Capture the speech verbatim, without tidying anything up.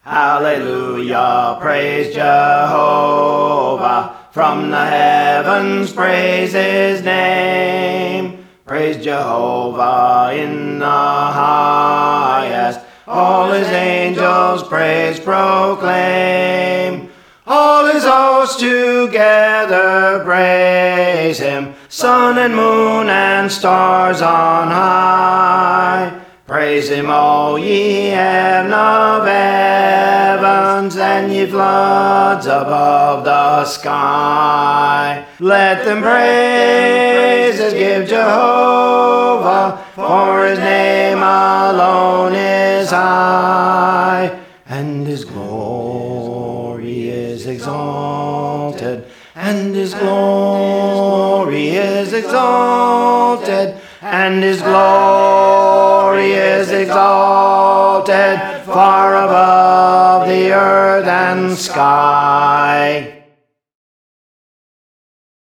Hallelujah, praise Jehovah. From the heavens praise his name. Praise Jehovah in the highest. All his angels praise proclaim. All his hosts together praise him. Sun and moon and stars on high. Praise him, all ye heaven of heavens, and ye floods above the sky. Let them praises give Jehovah, for his name alone is high, and his glory is exalted, and his glory is exalted, and his glory is exalted far above the earth and sky.